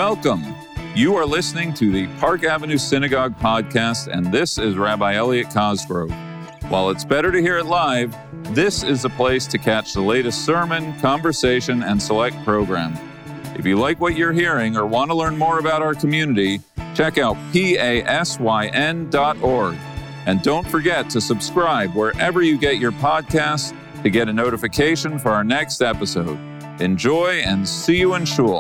Welcome. You are listening to the Park Avenue Synagogue podcast, and this is Rabbi Elliot Cosgrove. While it's better to hear it live, this is the place to catch the latest sermon, conversation, and select program. If you like what you're hearing or want to learn more about our community, check out pasyn.org. And don't forget to subscribe wherever you get your podcasts to get a notification for our next episode. Enjoy and see you in shul.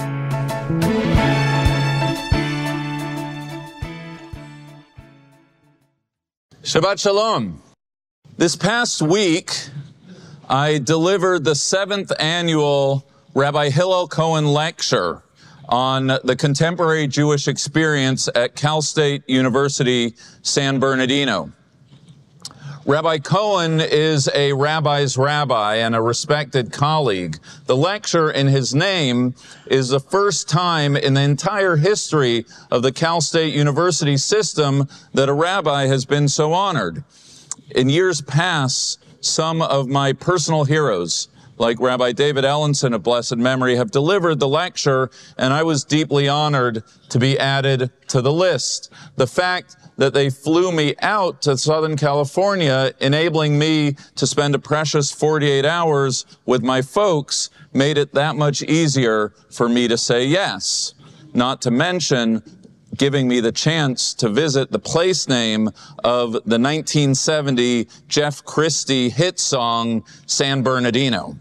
Shabbat Shalom. This past week, I delivered the 7th annual Rabbi Hillel Cohen Lecture on the contemporary Jewish experience at Cal State University, San Bernardino. Rabbi Cohen is a rabbi's rabbi and a respected colleague. The lecture in his name is the first time in the entire history of the Cal State University system that a rabbi has been so honored. In years past, some of my personal heroes, like Rabbi David Ellenson of blessed memory, have delivered the lecture, and I was deeply honored to be added to the list. The fact that they flew me out to Southern California, enabling me to spend a precious 48 hours with my folks, made it that much easier for me to say yes. Not to mention giving me the chance to visit the place name of the 1970 Jeff Christie hit song, San Bernardino.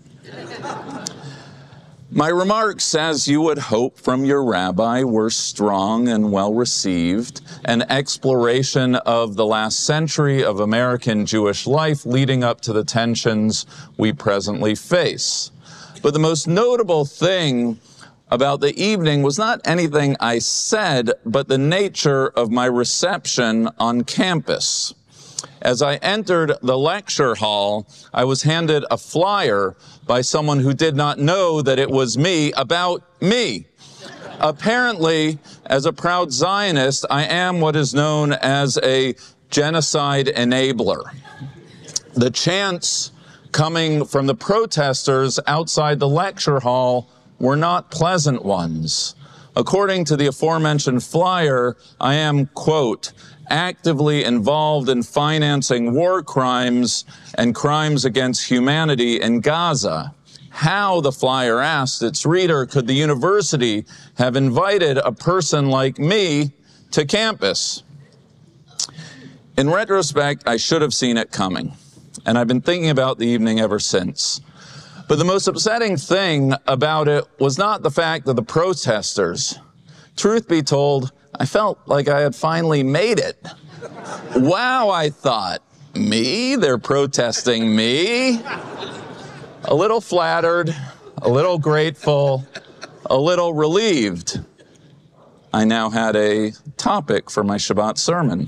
My remarks, as you would hope from your rabbi, were strong and well received, an exploration of the last century of American Jewish life leading up to the tensions we presently face. But the most notable thing about the evening was not anything I said, but the nature of my reception on campus. As I entered the lecture hall, I was handed a flyer by someone who did not know that it was me about me. Apparently, as a proud Zionist, I am what is known as a genocide enabler. The chants coming from the protesters outside the lecture hall were not pleasant ones. According to the aforementioned flyer, I am, quote, actively involved in financing war crimes and crimes against humanity in Gaza. How, the flyer asked its reader, could the university have invited a person like me to campus? In retrospect, I should have seen it coming, and I've been thinking about the evening ever since. But the most upsetting thing about it was not the fact that the protesters. Truth be told, I felt like I had finally made it. Wow, I thought, me? They're protesting me? A little flattered, a little grateful, a little relieved. I now had a topic for my Shabbat sermon.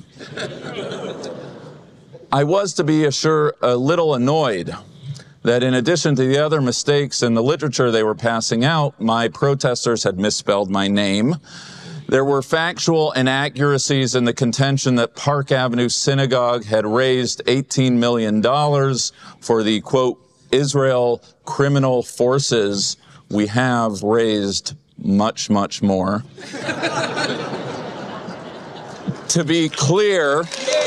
I was, to be sure, a little annoyed that in addition to the other mistakes in the literature they were passing out, my protesters had misspelled my name. There were factual inaccuracies in the contention that Park Avenue Synagogue had raised $18 million for the, quote, Israel criminal forces. We have raised much, much more. To be clear,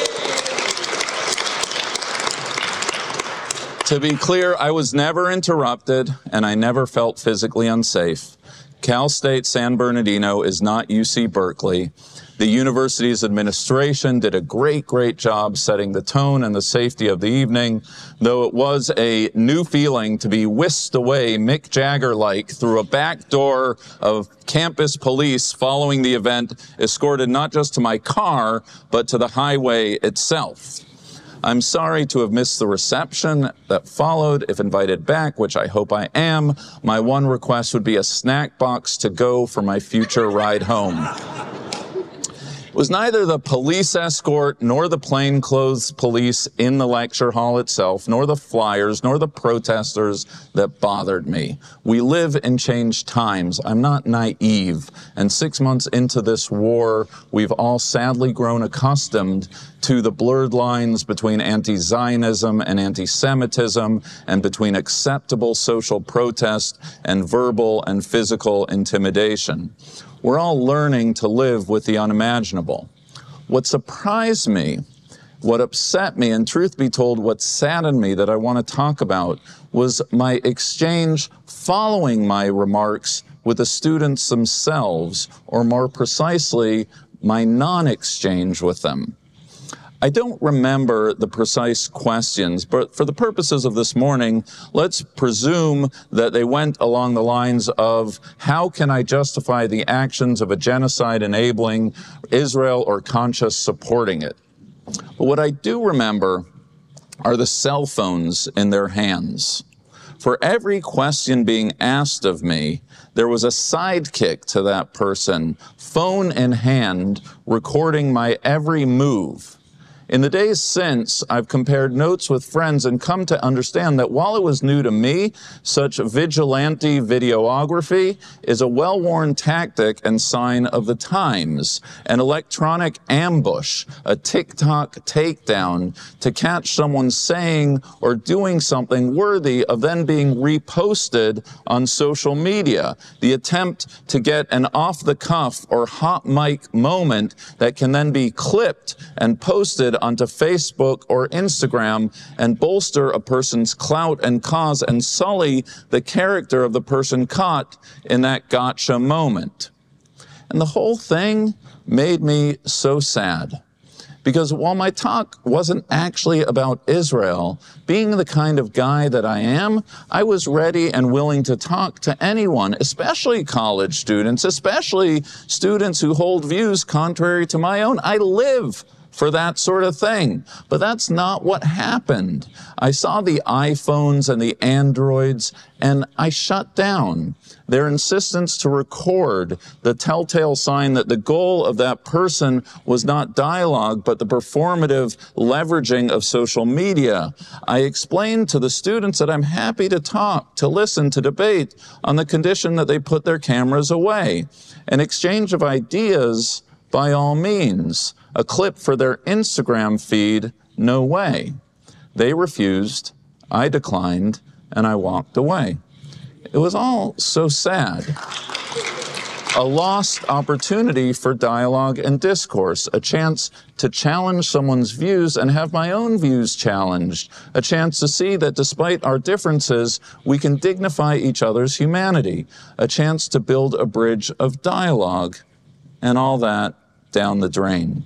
I was never interrupted, and I never felt physically unsafe. Cal State San Bernardino is not UC Berkeley. The university's administration did a great job setting the tone and the safety of the evening, though it was a new feeling to be whisked away Mick Jagger-like through a back door of campus police following the event, escorted not just to my car, but to the highway itself. I'm sorry to have missed the reception that followed. If invited back, which I hope I am, my one request would be a snack box to go for my future ride home. It was neither the police escort nor the plainclothes police in the lecture hall itself, nor the flyers, nor the protesters that bothered me. We live in changed times. I'm not naive. And 6 months into this war, we've all sadly grown accustomed to the blurred lines between anti-Zionism and anti-Semitism, and between acceptable social protest and verbal and physical intimidation. We're all learning to live with the unimaginable. What surprised me, what upset me, and truth be told, what saddened me that I want to talk about was my exchange following my remarks with the students themselves, or more precisely, my non-exchange with them. I don't remember the precise questions, but for the purposes of this morning, let's presume that they went along the lines of, how can I justify the actions of a genocide enabling Israel or conscious supporting it? But what I do remember are the cell phones in their hands. For every question being asked of me, there was a sidekick to that person, phone in hand, recording my every move. In the days since, I've compared notes with friends and come to understand that while it was new to me, such vigilante videography is a well-worn tactic and sign of the times, an electronic ambush, a TikTok takedown to catch someone saying or doing something worthy of then being reposted on social media, the attempt to get an off-the-cuff or hot mic moment that can then be clipped and posted onto Facebook or Instagram and bolster a person's clout and cause and sully the character of the person caught in that gotcha moment. And the whole thing made me so sad. Because while my talk wasn't actually about Israel, being the kind of guy that I am, I was ready and willing to talk to anyone, especially college students, especially students who hold views contrary to my own. I live for that sort of thing. But that's not what happened. I saw the iPhones and the Androids, and I shut down. Their insistence to record, the telltale sign that the goal of that person was not dialogue, but the performative leveraging of social media. I explained to the students that I'm happy to talk, to listen, to debate, on the condition that they put their cameras away. An exchange of ideas, by all means. A clip for their Instagram feed, no way. They refused, I declined, and I walked away. It was all so sad. A lost opportunity for dialogue and discourse, a chance to challenge someone's views and have my own views challenged, a chance to see that despite our differences, we can dignify each other's humanity, a chance to build a bridge of dialogue, and all that down the drain.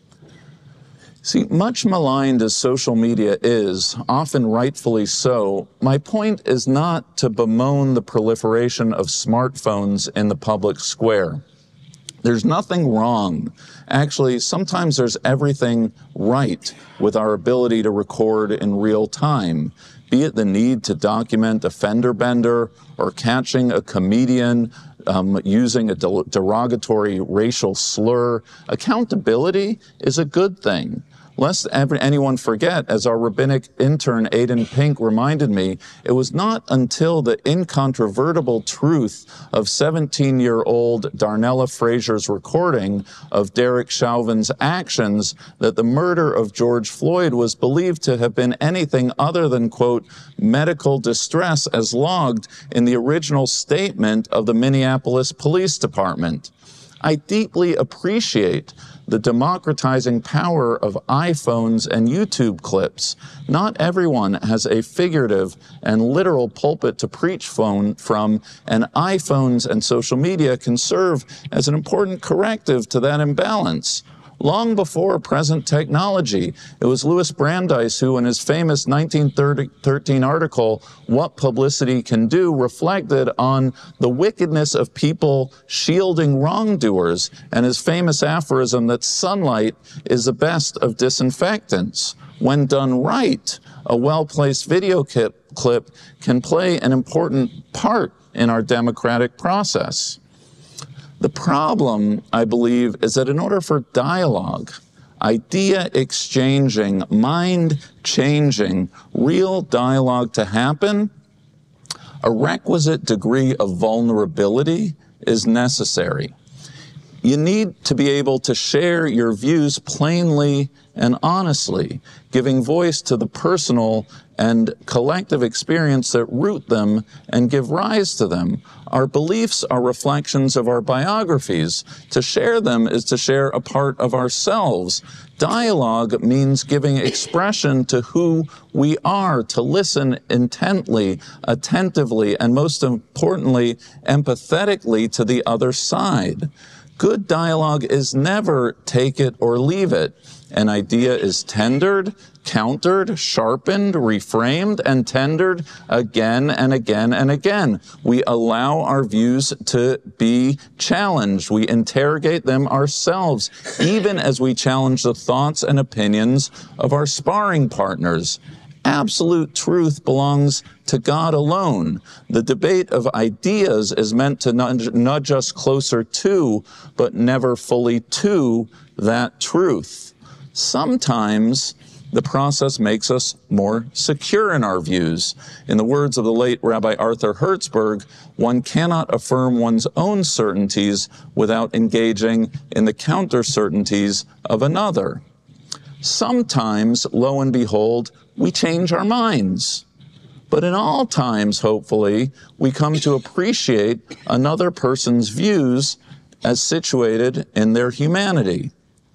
See, much maligned as social media is, often rightfully so, my point is not to bemoan the proliferation of smartphones in the public square. There's nothing wrong. Actually, sometimes there's everything right with our ability to record in real time, be it the need to document a fender bender or catching a comedian using a derogatory racial slur. Accountability is a good thing. Lest anyone forget, as our rabbinic intern Aidan Pink reminded me, it was not until the incontrovertible truth of 17-year-old Darnella Fraser's recording of Derek Chauvin's actions that the murder of George Floyd was believed to have been anything other than, quote, medical distress as logged in the original statement of the Minneapolis Police Department. I deeply appreciate the democratizing power of iPhones and YouTube clips. Not everyone has a figurative and literal pulpit to preach from, and iPhones and social media can serve as an important corrective to that imbalance. Long before present technology, it was Louis Brandeis who, in his famous 1913 article, What Publicity Can Do, reflected on the wickedness of people shielding wrongdoers, and his famous aphorism that sunlight is the best of disinfectants. When done right, a well-placed video clip can play an important part in our democratic process. The problem, I believe, is that in order for dialogue, idea exchanging, mind changing, real dialogue to happen, a requisite degree of vulnerability is necessary. You need to be able to share your views plainly and honestly, giving voice to the personal and collective experience that root them and give rise to them. Our beliefs are reflections of our biographies. To share them is to share a part of ourselves. Dialogue means giving expression to who we are, to listen intently, attentively, and most importantly, empathetically to the other side. Good dialogue is never take it or leave it. An idea is tendered, countered, sharpened, reframed, and tendered again and again and again. We allow our views to be challenged. We interrogate them ourselves, even as we challenge the thoughts and opinions of our sparring partners. Absolute truth belongs to God alone. The debate of ideas is meant to nudge us closer to, but never fully to, that truth. Sometimes the process makes us more secure in our views. In the words of the late Rabbi Arthur Hertzberg, one cannot affirm one's own certainties without engaging in the counter-certainties of another. Sometimes, lo and behold, we change our minds. But in all times, hopefully, we come to appreciate another person's views as situated in their humanity.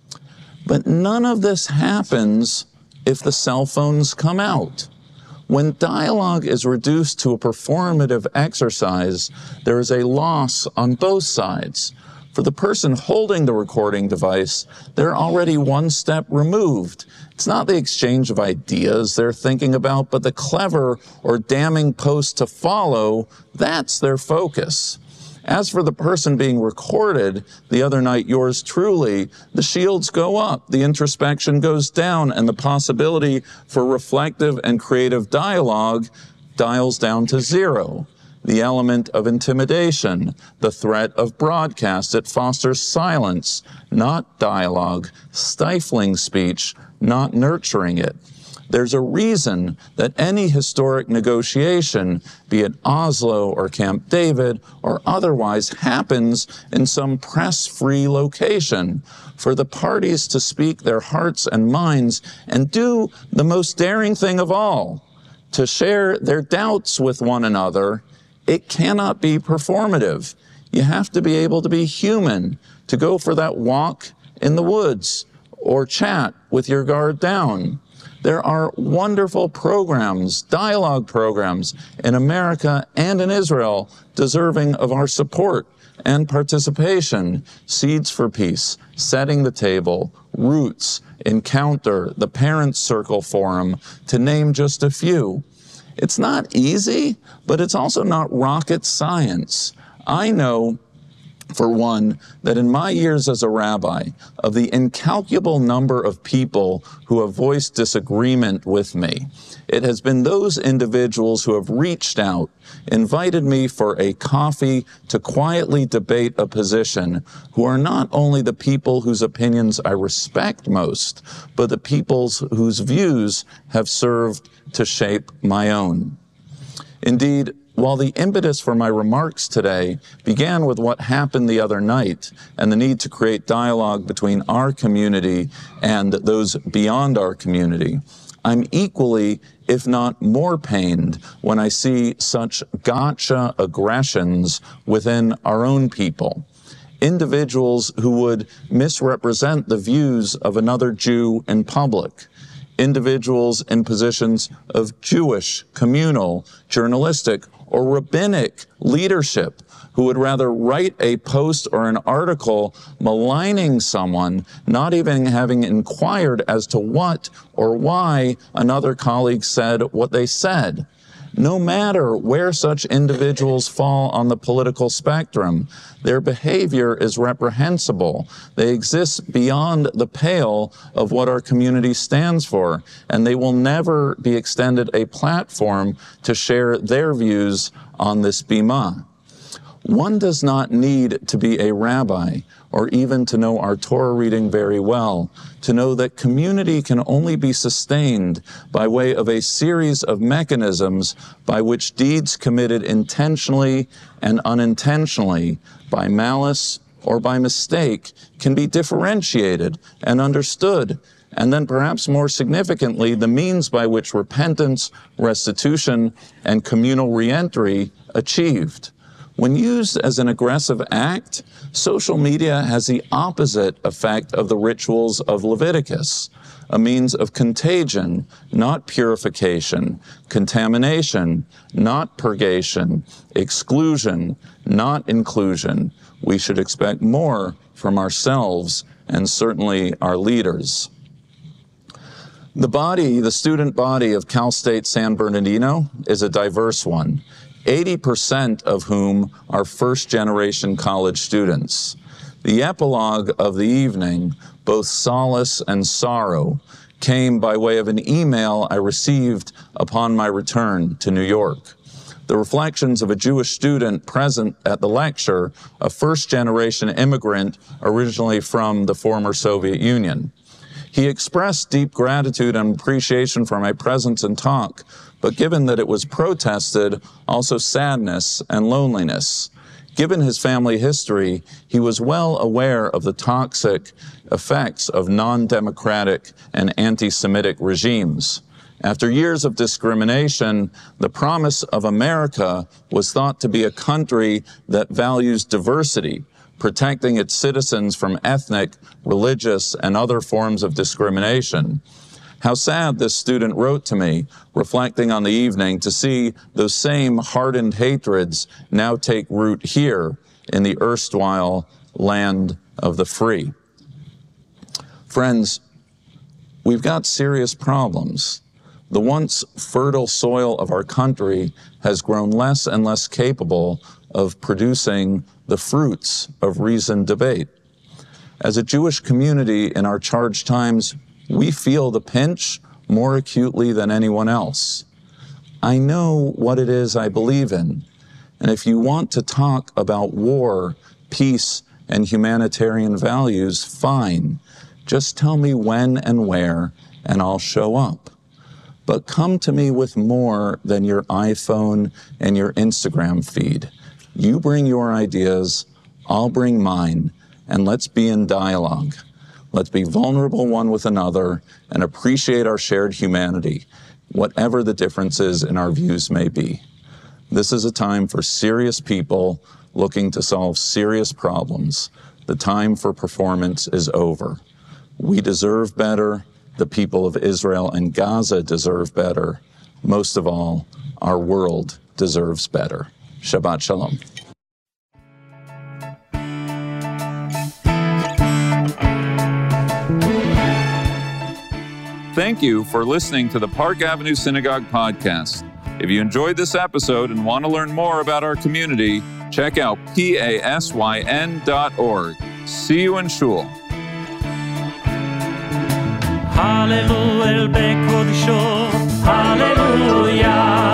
But none of this happens if the cell phones come out. When dialogue is reduced to a performative exercise, there is a loss on both sides. For the person holding the recording device, they're already one step removed. It's not the exchange of ideas they're thinking about, but the clever or damning post to follow, that's their focus. As for the person being recorded, the other night, yours truly, the shields go up, the introspection goes down, and the possibility for reflective and creative dialogue dials down to zero. The element of intimidation, the threat of broadcast, it fosters silence, not dialogue, stifling speech, not nurturing it. There's a reason that any historic negotiation, be it Oslo or Camp David or otherwise, happens in some press-free location for the parties to speak their hearts and minds and do the most daring thing of all, to share their doubts with one another. It cannot be performative. You have to be able to be human, to go for that walk in the woods or chat with your guard down. There are wonderful programs, dialogue programs in America and in Israel deserving of our support and participation. Seeds for Peace, Setting the Table, Roots, Encounter, the Parents Circle Forum, to name just a few. It's not easy, but it's also not rocket science. I know, for one, that in my years as a rabbi, of the incalculable number of people who have voiced disagreement with me, it has been those individuals who have reached out, invited me for a coffee to quietly debate a position, who are not only the people whose opinions I respect most, but the peoples whose views have served to shape my own. Indeed, while the impetus for my remarks today began with what happened the other night and the need to create dialogue between our community and those beyond our community, I'm equally, if not more pained, when I see such gotcha aggressions within our own people. Individuals who would misrepresent the views of another Jew in public. Individuals in positions of Jewish, communal, journalistic, or rabbinic leadership who would rather write a post or an article maligning someone, not even having inquired as to what or why another colleague said what they said. No matter where such individuals fall on the political spectrum, their behavior is reprehensible. They exist beyond the pale of what our community stands for, and they will never be extended a platform to share their views on this bima. One does not need to be a rabbi or even to know our Torah reading very well to know that community can only be sustained by way of a series of mechanisms by which deeds committed intentionally and unintentionally, by malice or by mistake can be differentiated and understood, and then perhaps more significantly, the means by which repentance, restitution, and communal reentry achieved. When used as an aggressive act, social media has the opposite effect of the rituals of Leviticus, a means of contagion, not purification, contamination, not purgation, exclusion, not inclusion. We should expect more from ourselves and certainly our leaders. The student body of Cal State San Bernardino is a diverse one, 80% of whom are first-generation college students. The epilogue of the evening, both solace and sorrow, came by way of an email I received upon my return to New York. The reflections of a Jewish student present at the lecture, a first-generation immigrant originally from the former Soviet Union. He expressed deep gratitude and appreciation for my presence and talk, but given that it was protested, also sadness and loneliness. Given his family history, he was well aware of the toxic effects of non-democratic and anti-Semitic regimes. After years of discrimination, the promise of America was thought to be a country that values diversity, protecting its citizens from ethnic, religious, and other forms of discrimination. How sad, this student wrote to me, reflecting on the evening, to see those same hardened hatreds now take root here in the erstwhile land of the free. Friends, we've got serious problems. The once fertile soil of our country has grown less and less capable of producing the fruits of reasoned debate. As a Jewish community in our charged times, we feel the pinch more acutely than anyone else. I know what it is I believe in, and if you want to talk about war, peace, and humanitarian values, fine. Just tell me when and where, and I'll show up. But come to me with more than your iPhone and your Instagram feed. You bring your ideas, I'll bring mine, and let's be in dialogue. Let's be vulnerable one with another and appreciate our shared humanity, whatever the differences in our views may be. This is a time for serious people looking to solve serious problems. The time for performance is over. We deserve better. The people of Israel and Gaza deserve better. Most of all, our world deserves better. Shabbat Shalom. Thank you for listening to the Park Avenue Synagogue podcast. If you enjoyed this episode and want to learn more about our community, check out pasyn.org. See you in Shul. Hallelujah,